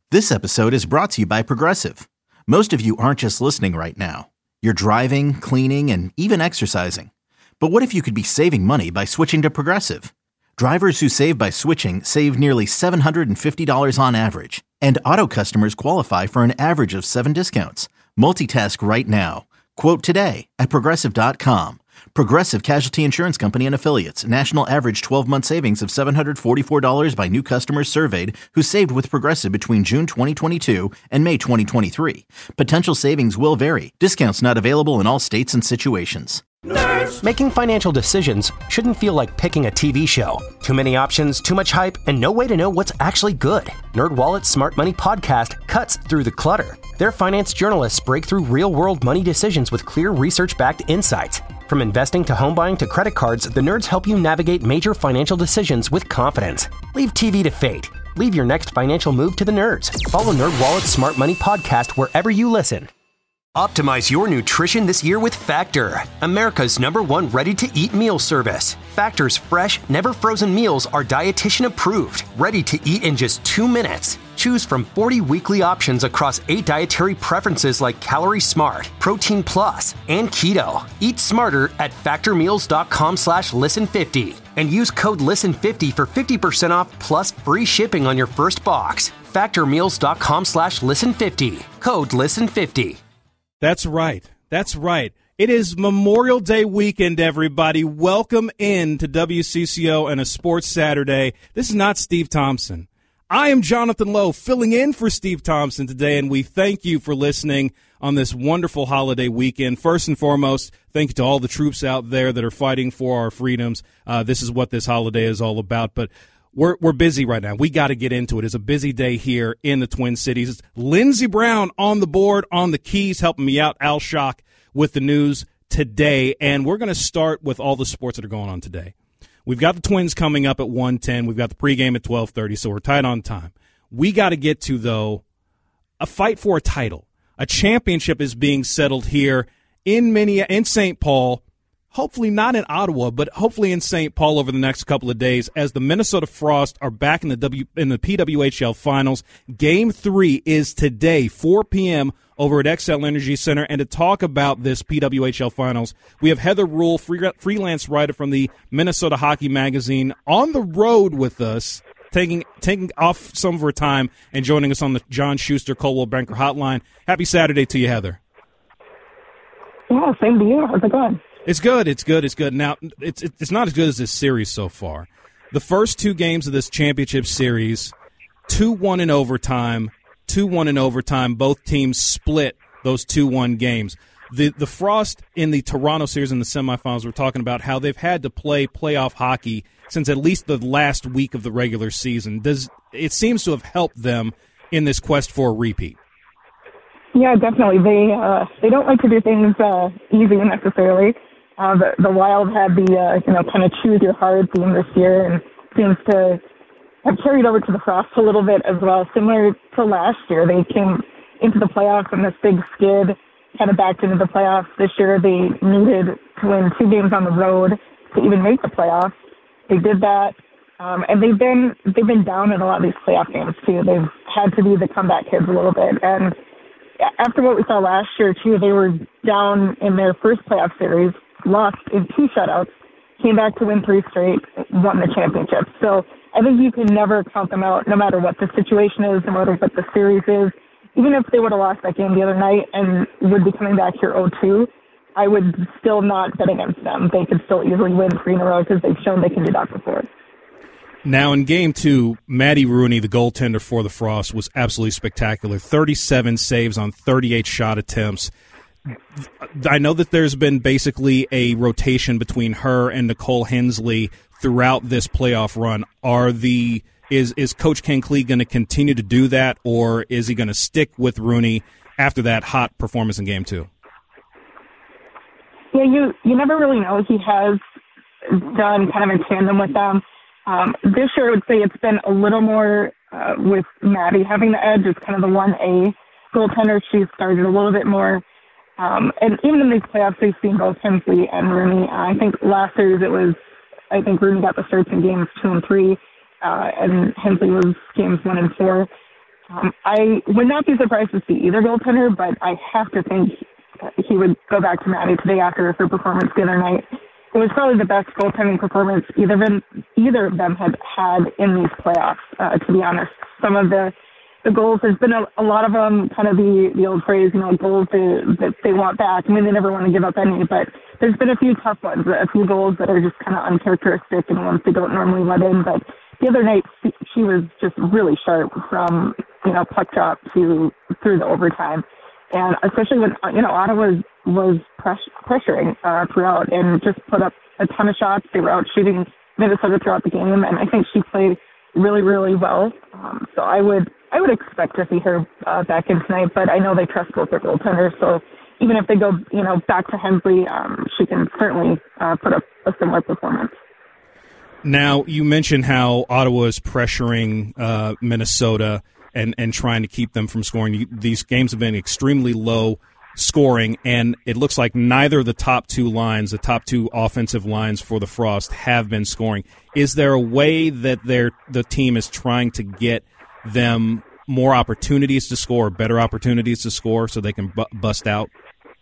This episode is brought to you by Progressive. Most of you aren't just listening right now. You're driving, cleaning, and even exercising. But what if you could be saving money by switching to Progressive? Drivers who save by switching save nearly $750 on average. And auto customers qualify for an average of 7 discounts. Multitask right now. Quote today at Progressive.com. Progressive Casualty Insurance Company and Affiliates. National average 12-month savings of $744 by new customers surveyed who saved with Progressive between June 2022 and May 2023. Potential savings will vary. Discounts not available in all states and situations. Nerds. Making financial decisions shouldn't feel like picking a TV show. Too many options, too much hype, and no way to know what's actually good. NerdWallet's Smart Money Podcast cuts through the clutter. Their finance journalists break through real-world money decisions with clear research-backed insights. From investing to home buying to credit cards, the nerds help you navigate major financial decisions with confidence. Leave TV to fate. Leave your next financial move to the nerds. Follow NerdWallet's Smart Money Podcast wherever you listen. Optimize your nutrition this year with Factor, America's #1 ready-to-eat meal service. Factor's fresh, never-frozen meals are dietitian approved, ready to eat in just 2 minutes. Choose from 40 weekly options across 8 dietary preferences like Calorie Smart, Protein Plus, and Keto. Eat smarter at factormeals.com/listen50 and use code LISTEN50 for 50% off plus free shipping on your first box. Factormeals.com/listen50. Code LISTEN50. That's right. That's right. It is Memorial Day weekend, everybody. Welcome in to WCCO and a Sports Saturday. This is not Steve Thompson. I am Jonathan Lowe, filling in for Steve Thompson today, and we thank you for listening on this wonderful holiday weekend. First and foremost, thank you to all the troops out there that are fighting for our freedoms. This is what this holiday is all about, but we're busy right now. We got to get into it. It's a busy day here in the Twin Cities. Lindsey Brown on the board, on the keys, helping me out. Al Shock with the news today, and we're going to start with all the sports that are going on today. We've got the Twins coming up at 1:10. We've got the pregame at 12:30, so we're tight on time. We got to get to, though, a fight for a title. A championship is being settled here in St. Paul. Hopefully not in Ottawa, but hopefully in St. Paul over the next couple of days as the Minnesota Frost are back in the PWHL Finals. Game 3 is today, 4 p.m. over at XL Energy Center. And to talk about this PWHL Finals, we have Heather Rule, freelance writer from the Minnesota Hockey Magazine, on the road with us, taking off some of her time and joining us on the John Schuster Coldwell Banker Hotline. Happy Saturday to you, Heather. Yeah, same to you. How's it going? It's good. It's good. It's good. Now, it's not as good as this series so far. The first 2 games of this championship series, 2-1 in overtime, 2-1 in overtime. Both teams split those 2-1 games. The Frost in the Toronto series in the semifinals, we're talking about how they've had to play playoff hockey since at least the last week of the regular season. It seems to have helped them in this quest for a repeat. Yeah, definitely. They don't like to do things easy necessarily. The Wild had the kind of choose your hard theme this year, and seems to have carried over to the Frost a little bit as well. Similar to last year, they came into the playoffs in this big skid, kind of backed into the playoffs. This year, they needed to win 2 games on the road to even make the playoffs. They did that, and they've been down in a lot of these playoff games too. They've had to be the comeback kids a little bit, and after what we saw last year too, they were down in their first playoff series, lost in 2 shutouts, came back to win 3 straight, won the championship. So I think you can never count them out, no matter what the situation is, no matter what the series is. Even if they would have lost that game the other night and would be coming back here 0-2, I would still not bet against them. They could still easily win 3 in a row because they've shown they can do that before. Now, in Game 2, Maddie Rooney, the goaltender for the Frost, was absolutely spectacular. 37 saves on 38 shot attempts. I know that there's been basically a rotation between her and Nicole Hensley throughout this playoff run. Is Coach Ken Klee going to continue to do that, or is he going to stick with Rooney after that hot performance in Game 2? Yeah, you never really know. He has done kind of in tandem with them. This year, I would say it's been a little more with Maddie having the edge. It's kind of the 1A goaltender. She's started a little bit more. And even in these playoffs, they've seen both Hensley and Rooney. I think last series I think Rooney got the starts in games 2 and 3, and Hensley was games 1 and 4. I would not be surprised to see either goaltender, but I have to think he would go back to Maddie today after her performance the other night. It was probably the best goaltending performance either of them had in these playoffs, to be honest. Some of the goals, there's been a lot of them, kind of the old phrase, goals that they want back. I mean, they never want to give up any, but there's been a few tough ones, a few goals that are just kind of uncharacteristic and ones they don't normally let in. But the other night, she was just really sharp from, puck drop through the overtime. And especially when, Ottawa was pressuring throughout and just put up a ton of shots. They were out shooting Minnesota throughout the game, and I think she played really, really well. So I would expect to see her back in tonight, but I know they trust both their goaltenders. So even if they go, back to Hensley, she can certainly put up a similar performance. Now, you mentioned how Ottawa is pressuring Minnesota and trying to keep them from scoring. These games have been extremely low scoring, and it looks like neither of the top two offensive lines for the Frost have been scoring. Is there a way that the team is trying to get them more opportunities to score, better opportunities to score, so they can bust out?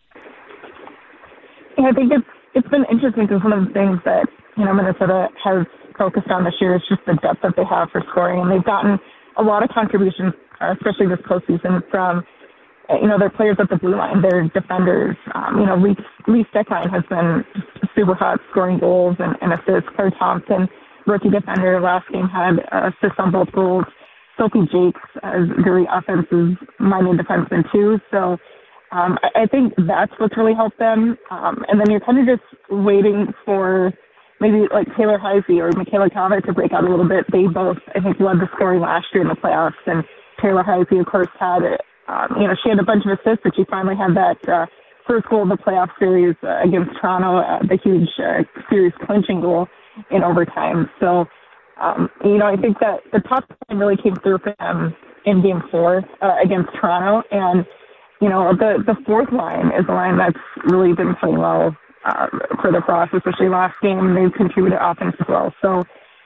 Yeah, I think it's been interesting because one of the things that Minnesota has focused on this year is just the depth that they have for scoring, and they've gotten a lot of contributions, especially this postseason, from their players at the blue line, their defenders. Lee Steckline has been super hot, scoring goals and assists. Claire Thompson, rookie defender, last game had assists on both goals. Sophie Jakes is very offensive-minded defenseman too. So I think that's what's really helped them. And then you're kind of just waiting for maybe like Taylor Heisey or Michaela Kava to break out a little bit. They both, I think, led the scoring last year in the playoffs. And Taylor Heisey, of course, had she had a bunch of assists, but she finally had that first goal of the playoff series against Toronto, the huge series clinching goal in overtime. So, I think that the top line really came through for them in Game 4 against Toronto. And, the fourth line is a line that's really been playing well for the Frost, especially last game. They've contributed offense as well. So,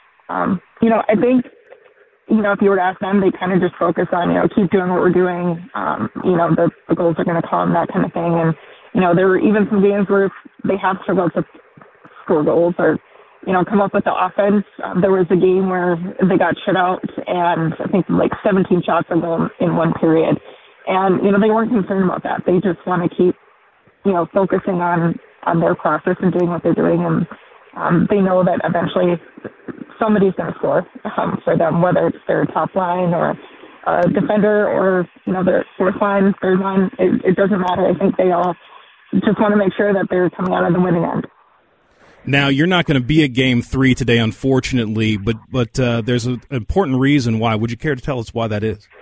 I think, if you were to ask them, they kind of just focus on, keep doing what we're doing. The goals are going to come, that kind of thing. And, there were even some games where they have struggled to score goals or, come up with the offense. There was a game where they got shut out and I think like 17 shots on goal in one period. And, they weren't concerned about that. They just want to keep, focusing on their process and doing what they're doing. And they know that eventually somebody's going to score for them, whether it's their top line or a defender or, their fourth line, third line. It doesn't matter. I think they all just want to make sure that they're coming out of the winning end. Now, you're not going to be at Game 3 today, unfortunately, but there's an important reason why. Would you care to tell us why that is?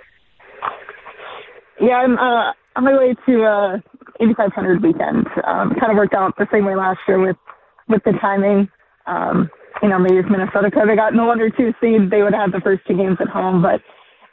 Yeah, I'm on my way to 8500 weekend. Kind of worked out the same way last year with the timing. Maybe if Minnesota could have gotten the 1 or 2 seed, they would have had the first 2 games at home. But,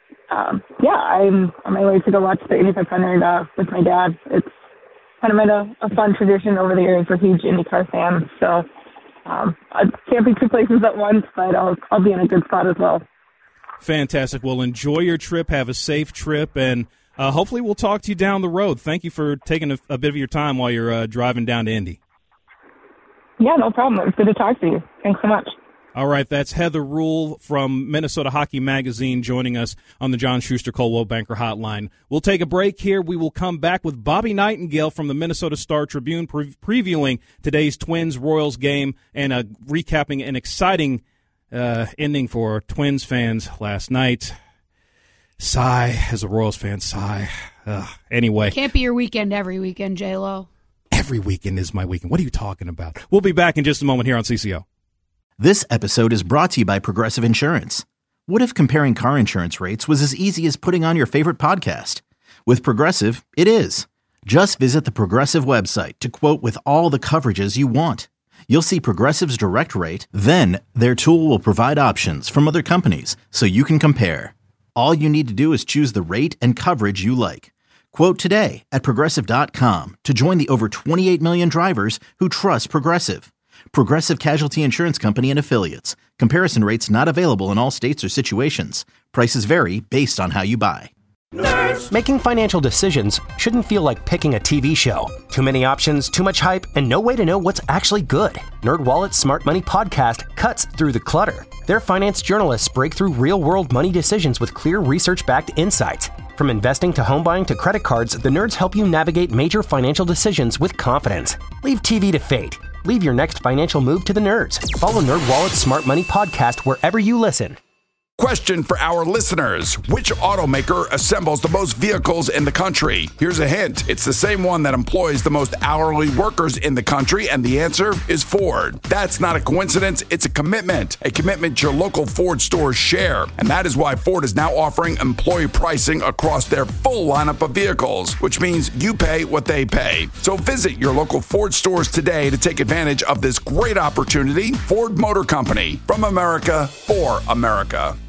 I'm on my way to go watch the 8500 with my dad. It's kind of been a fun tradition over the years. We're huge IndyCar fans. So I can't be 2 places at once, but I'll be in a good spot as well. Fantastic. Well, enjoy your trip. Have a safe trip. And hopefully we'll talk to you down the road. Thank you for taking a bit of your time while you're driving down to Indy. Yeah, no problem. It was good to talk to you. Thanks so much. All right, that's Heather Rule from Minnesota Hockey Magazine joining us on the John Schuster Coldwell Banker Hotline. We'll take a break here. We will come back with Bobby Nightingale from the Minnesota Star-Tribune previewing today's Twins-Royals game and recapping an exciting ending for Twins fans last night. Sigh, as a Royals fan, sigh. Anyway. Can't be your weekend every weekend, J-Lo. Every weekend is my weekend. What are you talking about? We'll be back in just a moment here on CCO. This episode is brought to you by Progressive Insurance. What if comparing car insurance rates was as easy as putting on your favorite podcast? With Progressive, it is. Just visit the Progressive website to quote with all the coverages you want. You'll see Progressive's direct rate, then their tool will provide options from other companies so you can compare. All you need to do is choose the rate and coverage you like. Quote today at Progressive.com to join the over 28 million drivers who trust Progressive. Progressive Casualty Insurance Company and Affiliates. Comparison rates not available in all states or situations. Prices vary based on how you buy. Nerds. Making financial decisions shouldn't feel like picking a TV show. Too many options, too much hype, and no way to know what's actually good. NerdWallet's Smart Money Podcast cuts through the clutter. Their finance journalists break through real-world money decisions with clear research-backed insights. From investing to home buying to credit cards, the nerds help you navigate major financial decisions with confidence. Leave TV to fate. Leave your next financial move to the nerds. Follow NerdWallet's Smart Money Podcast wherever you listen. Question for our listeners. Which automaker assembles the most vehicles in the country? Here's a hint. It's the same one that employs the most hourly workers in the country, and the answer is Ford. That's not a coincidence. It's a commitment your local Ford stores share. And that is why Ford is now offering employee pricing across their full lineup of vehicles, which means you pay what they pay. So visit your local Ford stores today to take advantage of this great opportunity. Ford Motor Company, from America, for America.